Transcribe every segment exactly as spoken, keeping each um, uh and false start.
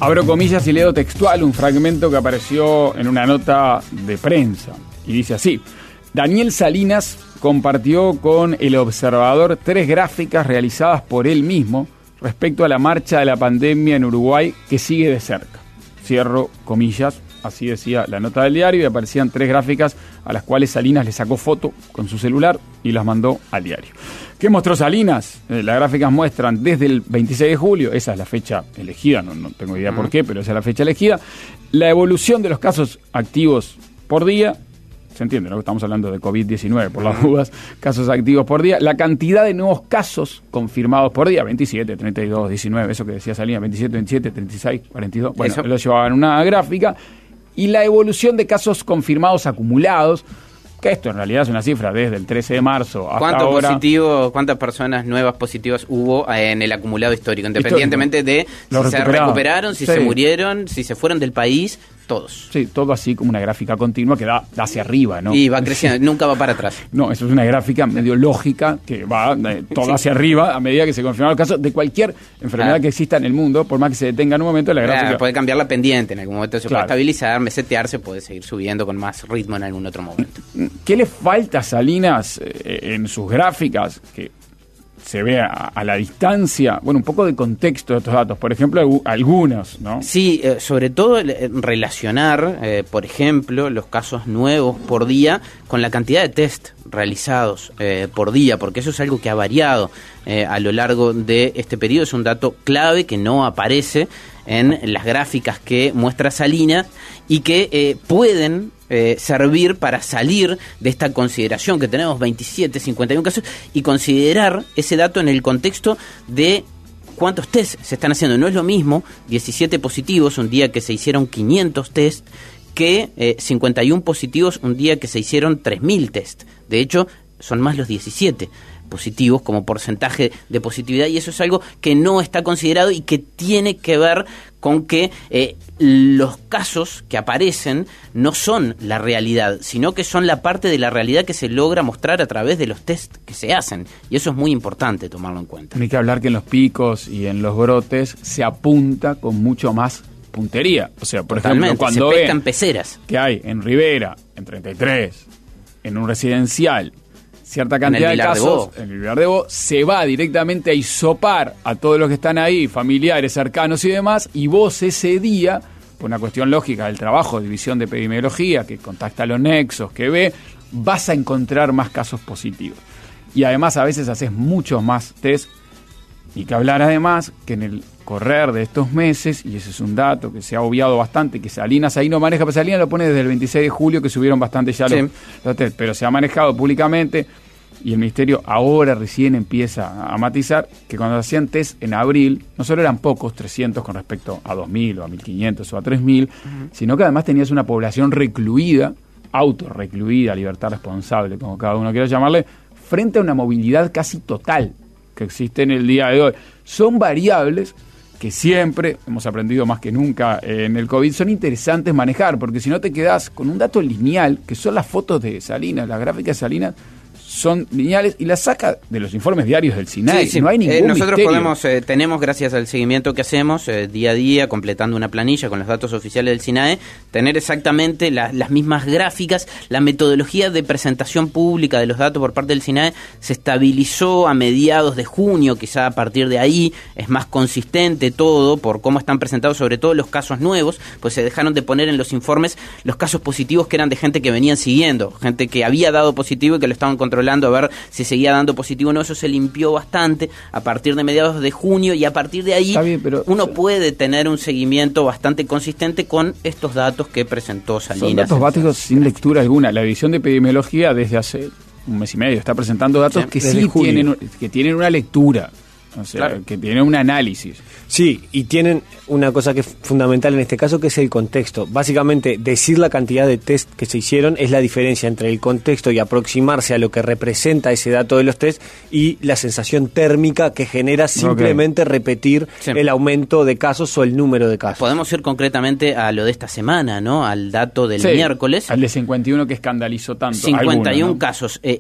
Abro comillas y leo textual un fragmento que apareció en una nota de prensa. Y dice así: Daniel Salinas compartió con El Observador tres gráficas realizadas por él mismo respecto a la marcha de la pandemia en Uruguay que sigue de cerca. Cierro comillas, así decía la nota del diario, y aparecían tres gráficas a las cuales Salinas le sacó foto con su celular y las mandó al diario. ¿Qué mostró Salinas? Eh, las gráficas muestran desde el veintiséis de julio, esa es la fecha elegida, no, no tengo idea uh-huh. por qué, pero esa es la fecha elegida, la evolución de los casos activos por día. Se entiende, ¿no? Estamos hablando de covid diecinueve, por las dudas, casos activos por día. La cantidad de nuevos casos confirmados por día, veintisiete, treinta y dos, diecinueve, eso que decía Salinas, veintisiete, veintisiete, treinta y seis, cuarenta y dos. Bueno, eso lo llevaban en una gráfica. Y la evolución de casos confirmados acumulados, que esto en realidad es una cifra desde el trece de marzo hasta ¿Cuánto ahora. Positivo, ¿Cuántas personas nuevas positivas hubo en el acumulado histórico? Independientemente histórico. de Lo si se recuperaron, si sí. se murieron, si se fueron del país... Todos. Sí, todo así como una gráfica continua que da, da hacia arriba, ¿no? Y va creciendo, nunca va para atrás. No, eso es una gráfica medio lógica que va eh, todo sí. hacia arriba a medida que se confirman los casos de cualquier enfermedad claro. que exista en el mundo, por más que se detenga en un momento, la gráfica... Claro, puede cambiar la pendiente, en algún momento se claro. puede estabilizar, mesetearse, puede seguir subiendo con más ritmo en algún otro momento. ¿Qué le falta a Salinas eh, en sus gráficas? Que se ve a, a la distancia, bueno, un poco de contexto de estos datos, por ejemplo, algunos, ¿no? Sí, eh, sobre todo eh, relacionar, eh, por ejemplo, los casos nuevos por día con la cantidad de test realizados eh, por día, porque eso es algo que ha variado eh, a lo largo de este periodo, es un dato clave que no aparece en las gráficas que muestra Salinas y que eh, pueden eh, servir para salir de esta consideración que tenemos veintisiete, cincuenta y uno casos y considerar ese dato en el contexto de cuántos test se están haciendo. No es lo mismo diecisiete positivos un día que se hicieron quinientos test que eh, cincuenta y uno positivos un día que se hicieron tres mil test. De hecho, son más los diecisiete positivos como porcentaje de positividad, y eso es algo que no está considerado y que tiene que ver con que eh, los casos que aparecen no son la realidad, sino que son la parte de la realidad que se logra mostrar a través de los test que se hacen, y eso es muy importante tomarlo en cuenta. Hay que hablar que en los picos y en los brotes se apunta con mucho más puntería. O sea, por Totalmente, ejemplo, cuando se pescan ven peceras que hay en Rivera, en treinta y tres, en un residencial, cierta cantidad de casos, en el Vilar de Bo, se va directamente a hisopar a todos los que están ahí, familiares, cercanos y demás, y vos ese día, por una cuestión lógica del trabajo de división de epidemiología, que contacta los nexos, que ve, vas a encontrar más casos positivos. Y además a veces haces muchos más test, y que hablar además que en el correr de estos meses, y ese es un dato que se ha obviado bastante, que Salinas ahí no maneja, pero Salinas lo pone desde el veintiséis de julio, que subieron bastante ya sí. los, los test, pero se ha manejado públicamente, y el Ministerio ahora recién empieza a matizar que cuando hacían test en abril, no solo eran pocos, trescientos con respecto a dos mil o a mil quinientos o a tres mil, uh-huh. sino que además tenías una población recluida, autorrecluida, libertad responsable, como cada uno quiera llamarle, frente a una movilidad casi total que existe en el día de hoy. Son variables que siempre, hemos aprendido más que nunca en el COVID, son interesantes manejar, porque si no te quedás con un dato lineal, que son las fotos de Salinas, las gráficas de Salinas, son lineales y las saca de los informes diarios del SINAE. Sí, sí. No hay ningún eh, nosotros misterio. podemos, eh, tenemos, gracias al seguimiento que hacemos eh, día a día, completando una planilla con los datos oficiales del SINAE, tener exactamente la, las mismas gráficas. La metodología de presentación pública de los datos por parte del SINAE se estabilizó a mediados de junio, quizá a partir de ahí es más consistente todo por cómo están presentados, sobre todo los casos nuevos, pues se dejaron de poner en los informes los casos positivos que eran de gente que venían siguiendo, gente que había dado positivo y que lo estaban controlando a ver si seguía dando positivo o no. Eso se limpió bastante a partir de mediados de junio, y a partir de ahí bien, pero, uno o sea, puede tener un seguimiento bastante consistente con estos datos que presentó Salinas. Son datos básicos sin lectura alguna. La División de Epidemiología desde hace un mes y medio está presentando datos sí, que sí tienen, que tienen una lectura, o sea, claro. que tienen un análisis. Sí, y tienen una cosa que es fundamental en este caso, que es el contexto. Básicamente, decir la cantidad de test que se hicieron es la diferencia entre el contexto y aproximarse a lo que representa ese dato de los test y la sensación térmica que genera simplemente okay. repetir sí. el aumento de casos o el número de casos. Podemos ir concretamente a lo de esta semana, ¿no? Al dato del sí, miércoles. Al de cincuenta y uno que escandalizó tanto. cincuenta y uno algunos, ¿no? casos. Eh,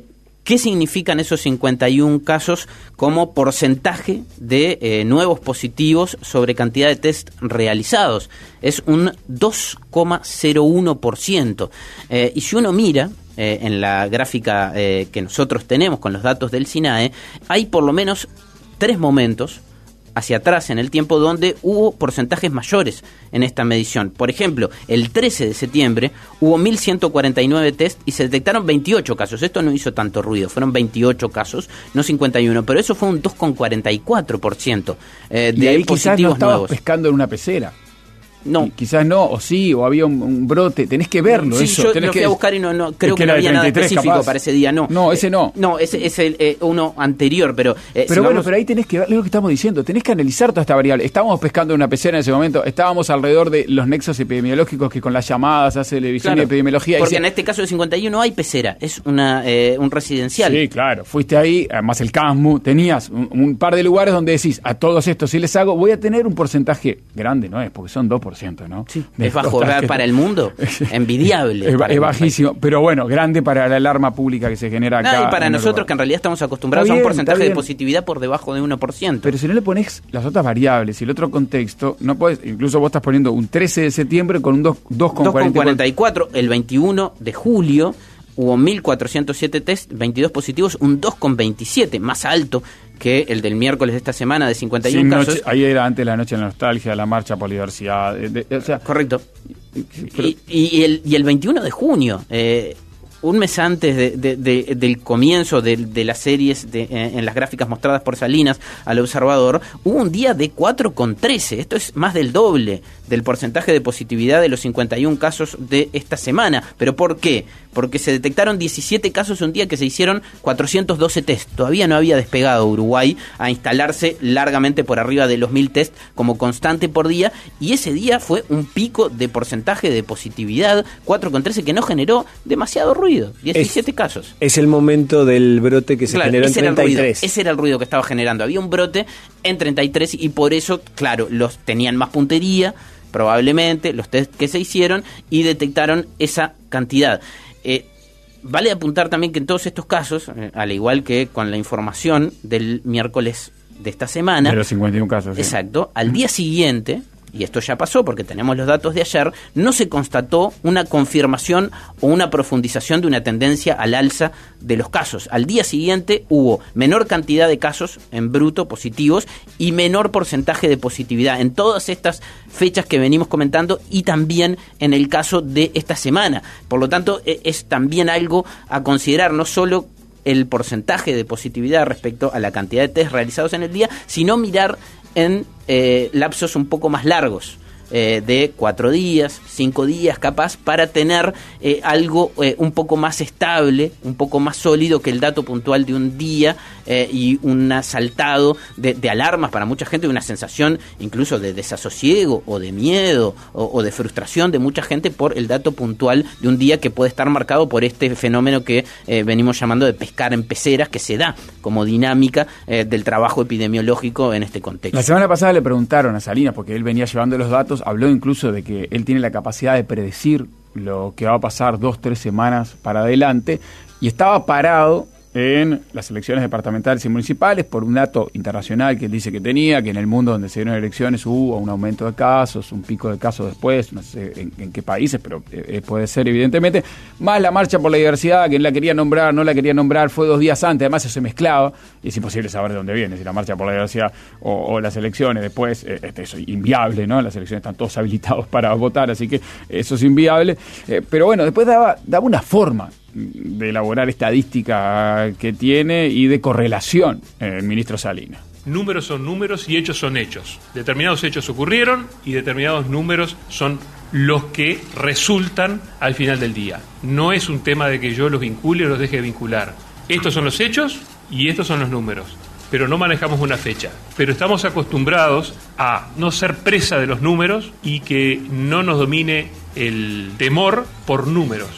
¿Qué significan esos cincuenta y uno casos como porcentaje de eh, nuevos positivos sobre cantidad de test realizados? Es un dos coma cero uno por ciento. Eh, y si uno mira eh, en la gráfica eh, que nosotros tenemos con los datos del SINAE, hay por lo menos tres momentos hacia atrás en el tiempo donde hubo porcentajes mayores en esta medición. Por ejemplo, el trece de septiembre hubo mil ciento cuarenta y nueve test y se detectaron veintiocho casos. Esto no hizo tanto ruido, fueron veintiocho casos, no cincuenta y uno, pero eso fue un dos coma cuarenta y cuatro por ciento eh, de y ahí positivos quizás no estabas nuevos. Pescando en una pecera. No. Y quizás no, o sí, o había un, un brote, tenés que verlo. Sí, eso. yo tenés lo fui que, a buscar y no, no creo que que no había nada treinta y tres específico capaz. para ese día, no. No, ese no. Eh, no, ese es el eh, uno anterior, pero... Eh, pero si bueno, vamos... pero ahí tenés que ver, es lo que estamos diciendo, tenés que analizar toda esta variable. Estábamos pescando en una pecera en ese momento, estábamos alrededor de los nexos epidemiológicos que con las llamadas hace televisión Claro, y epidemiología. porque y en este caso de cincuenta y uno no hay pecera, es una eh, un residencial. Sí, claro, fuiste ahí, además el CASMU, tenías un, un par de lugares donde decís, a todos estos si les hago, voy a tener un porcentaje grande, ¿no es? Porque son dos por ciento, ¿no? Sí, De es bajo total, para el mundo, envidiable. Es, para es el bajísimo, país. Pero bueno, grande para la alarma pública que se genera acá. No, y para en nosotros Uruguay. que en realidad estamos acostumbrados Está a un bien, porcentaje está de bien. positividad por debajo de uno por ciento. Pero si no le pones las otras variables y el otro contexto, no puedes, incluso vos estás poniendo un trece de septiembre con un dos coma cuarenta y cuatro, el veintiuno de julio hubo mil cuatrocientos siete test, veintidós positivos, un dos coma veintisiete, más alto que el del miércoles de esta semana de cincuenta y uno Sí, casos. noche, ahí era antes de la noche de la nostalgia, la marcha por diversidad. De, de, o sea, Correcto. pero, Y, y, el, y el veintiuno de junio, eh, un mes antes de, de, de, del comienzo de, de las series de, eh, en las gráficas mostradas por Salinas al Observador, hubo un día de cuatro coma trece. Esto es más del doble del porcentaje de positividad de los cincuenta y uno casos de esta semana. ¿Pero por qué? Porque se detectaron diecisiete casos un día que se hicieron cuatrocientos doce test. Todavía no había despegado Uruguay a instalarse largamente por arriba de los mil test como constante por día, y ese día fue un pico de porcentaje de positividad, cuatro coma trece, que no generó demasiado ruido, diecisiete es, casos. Es el momento del brote que se Claro, generó en ese era el treinta y ruido, tres. ese era el ruido que estaba generando. Había un brote en treinta y tres y por eso, claro, los tenían más puntería, probablemente, los test que se hicieron, y detectaron esa cantidad. Eh, vale apuntar también que en todos estos casos, eh, al igual que con la información del miércoles de esta semana, de los cincuenta y uno casos. Sí. Exacto, al día siguiente, y esto ya pasó porque tenemos los datos de ayer, no se constató una confirmación o una profundización de una tendencia al alza de los casos. Al día siguiente hubo menor cantidad de casos en bruto positivos y menor porcentaje de positividad en todas estas fechas que venimos comentando, y también en el caso de esta semana. Por lo tanto, es también algo a considerar, no solo el porcentaje de positividad respecto a la cantidad de test realizados en el día, sino mirar en eh, lapsos un poco más largos, eh, de cuatro días, cinco días capaz, para tener eh, algo eh, un poco más estable, un poco más sólido que el dato puntual de un día, eh, y un asaltado de, de alarmas para mucha gente, una sensación incluso de desasosiego o de miedo o, o de frustración de mucha gente por el dato puntual de un día que puede estar marcado por este fenómeno que eh, venimos llamando de pescar en peceras, que se da como dinámica eh, del trabajo epidemiológico en este contexto. La semana pasada le preguntaron a Salinas, porque él venía llevando los datos, habló incluso de que él tiene la capacidad de predecir lo que va a pasar dos, tres semanas para adelante, y estaba parado en las elecciones departamentales y municipales por un dato internacional que él dice que tenía, que en el mundo donde se dieron elecciones hubo un aumento de casos, un pico de casos después, no sé en, en qué países, pero eh, puede ser evidentemente, más la marcha por la diversidad, que él la quería nombrar, no la quería nombrar, fue dos días antes, además eso se mezclaba, y es imposible saber de dónde viene, si la marcha por la diversidad o, o las elecciones después, eh, este, eso es inviable, ¿no? Las elecciones están todos habilitados para votar, así que eso es inviable, eh, pero bueno, después daba, daba una forma de elaborar estadística que tiene y de correlación el ministro Salinas. Números son números y hechos son hechos. Determinados hechos ocurrieron y determinados números son los que resultan al final del día. No es un tema de que yo los vincule o los deje de vincular. Estos son los hechos y estos son los números. Pero no manejamos una fecha. Pero estamos acostumbrados a no ser presa de los números y que no nos domine el temor por números.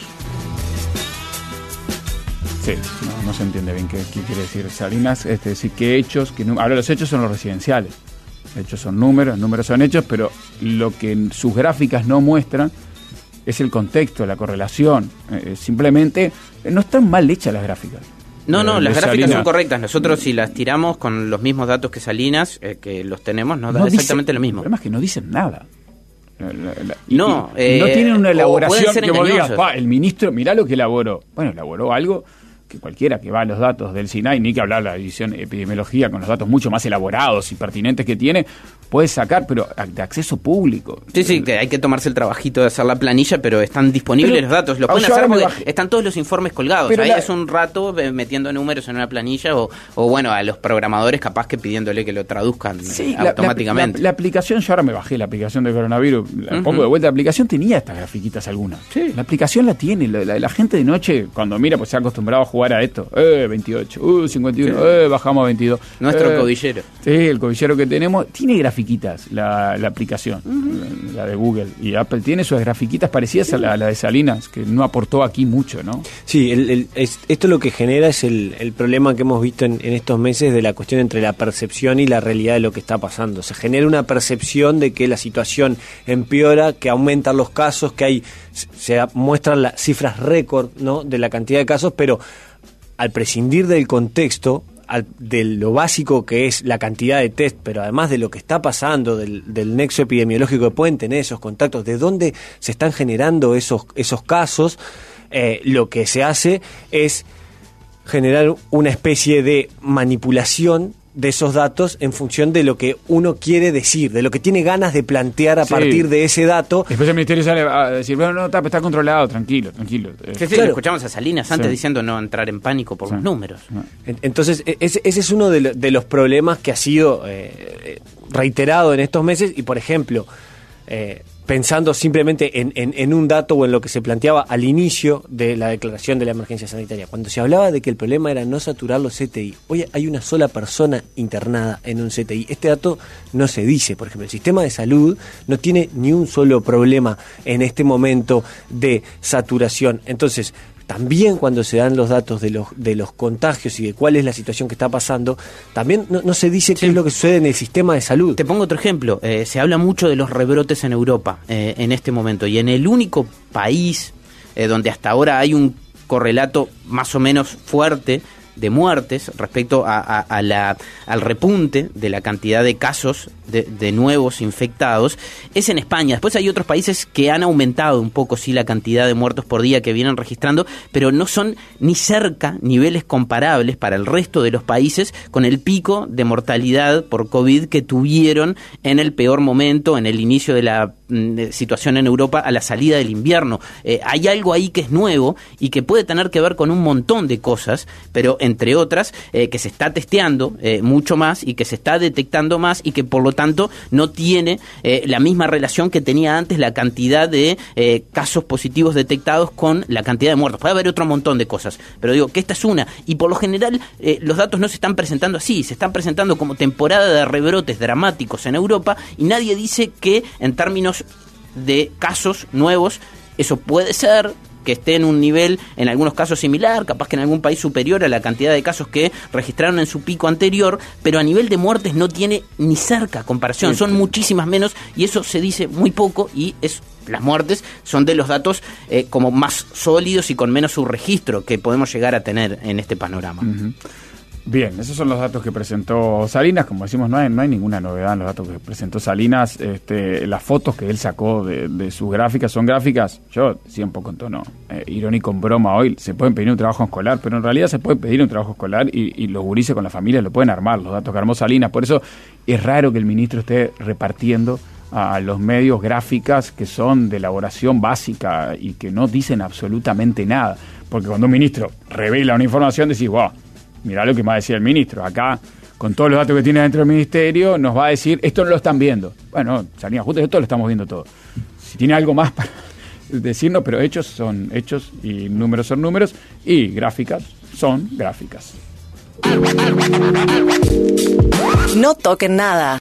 Sí, no, no se entiende bien qué, qué quiere decir Salinas, este, decir qué hechos, que ahora los hechos son los residenciales, hechos son números, números son hechos, pero lo que sus gráficas no muestran es el contexto, la correlación, eh, simplemente no están mal hechas las gráficas, No, no, de, las de gráficas Salinas. son correctas. Nosotros si las tiramos con los mismos datos que Salinas, eh, que los tenemos, nos da No exactamente dice, lo mismo. El problema es que no dicen nada. La, la, la, no, y, y no eh, tienen una elaboración que vos digas, engañosos. el ministro, mirá lo que elaboró. Bueno, elaboró algo que cualquiera que va a los datos del SINAI, ni que hablar de la división de epidemiología con los datos mucho más elaborados y pertinentes que tiene, puede sacar, pero de acceso público. Sí, sí, que hay que tomarse el trabajito de hacer la planilla, pero están disponibles pero, los datos. Lo pueden hacer porque bajé. están todos los informes colgados. Pero Ahí la... es un rato metiendo números en una planilla o, o, bueno, a los programadores capaz que pidiéndole que lo traduzcan sí, eh, automáticamente. La, la, la aplicación, yo ahora me bajé la aplicación de coronavirus, la uh-huh. pongo de vuelta, la aplicación tenía estas grafiquitas algunas. Sí. La aplicación la tiene, la, la, la gente de noche cuando mira, pues se ha acostumbrado a jugar a esto. Eh, veintiocho, uh, cincuenta y uno, sí. eh, bajamos a veintidós. Nuestro eh, codillero. Sí, el codillero que tenemos tiene grafiquitas, la, la aplicación, uh-huh. la, la de Google. Y Apple tiene sus grafiquitas parecidas sí. a, la, a la de Salinas, que no aportó aquí mucho, ¿no? Sí, el, el, es, esto lo que genera es el, el problema que hemos visto en, en estos meses de la cuestión entre la percepción y la realidad de lo que está pasando. Se genera una percepción de que la situación empeora, que aumentan los casos, que hay se muestran las cifras récord, ¿no?, de la cantidad de casos, pero al prescindir del contexto, al, de lo básico que es la cantidad de test, pero además de lo que está pasando, del, del nexo epidemiológico que pueden tener esos contactos, de dónde se están generando esos, esos casos, eh, lo que se hace es generar una especie de manipulación de esos datos en función de lo que uno quiere decir, de lo que tiene ganas de plantear a sí. partir de ese dato. Después el ministerio sale a decir, bueno, no, está, está controlado, tranquilo, tranquilo. Sí, sí, claro. Escuchamos a Salinas antes sí. diciendo no entrar en pánico por sí. los números. Entonces, ese, ese es uno de, lo, de los problemas que ha sido eh, reiterado en estos meses y, por ejemplo, eh, pensando simplemente en, en, en un dato o en lo que se planteaba al inicio de la declaración de la emergencia sanitaria, cuando se hablaba de que el problema era no saturar los C T I, hoy hay una sola persona internada en un C T I. Este dato no se dice. Por ejemplo, el sistema de salud no tiene ni un solo problema en este momento de saturación. Entonces, también cuando se dan los datos de los de los contagios y de cuál es la situación que está pasando, también no, no se dice sí. qué es lo que sucede en el sistema de salud. Te pongo otro ejemplo. Eh, se habla mucho de los rebrotes en Europa eh, en este momento, y en el único país eh, donde hasta ahora hay un correlato más o menos fuerte de muertes respecto a, a, a la, al repunte de la cantidad de casos de, de nuevos infectados, es en España. Después hay otros países que han aumentado un poco, sí, la cantidad de muertos por día que vienen registrando, pero no son ni cerca niveles comparables para el resto de los países con el pico de mortalidad por COVID que tuvieron en el peor momento, en el inicio de la mm, situación en Europa a la salida del invierno. Eh, hay algo ahí que es nuevo y que puede tener que ver con un montón de cosas, pero entre otras, eh, que se está testeando eh, mucho más y que se está detectando más y que por lo tanto no tiene eh, la misma relación que tenía antes la cantidad de eh, casos positivos detectados con la cantidad de muertos. Puede haber otro montón de cosas, pero digo que esta es una, y por lo general eh, los datos no se están presentando así, se están presentando como temporada de rebrotes dramáticos en Europa, y nadie dice que en términos de casos nuevos eso puede ser que esté en un nivel, en algunos casos similar, capaz que en algún país superior a la cantidad de casos que registraron en su pico anterior, pero a nivel de muertes no tiene ni cerca comparación, son muchísimas menos, y eso se dice muy poco, y es las muertes son de los datos eh, como más sólidos y con menos subregistro que podemos llegar a tener en este panorama. Uh-huh. Bien, esos son los datos que presentó Salinas. Como decimos, no hay, no hay ninguna novedad en los datos que presentó Salinas. Este, las fotos que él sacó de, de sus gráficas son gráficas, yo decía un poco en tono eh, irónico, en broma hoy, se pueden pedir un trabajo escolar, pero en realidad se puede pedir un trabajo escolar y, y los gurises con la familia lo pueden armar, los datos que armó Salinas. Por eso es raro que el ministro esté repartiendo a los medios gráficas que son de elaboración básica y que no dicen absolutamente nada. Porque cuando un ministro revela una información, decís, wow, mirá lo que va a decir el ministro. Acá, con todos los datos que tiene dentro del ministerio, nos va a decir, esto no lo están viendo. Bueno, Salinas justo esto lo estamos viendo todo. Si tiene algo más para decirnos, pero hechos son hechos y números son números y gráficas son gráficas. No toquen nada.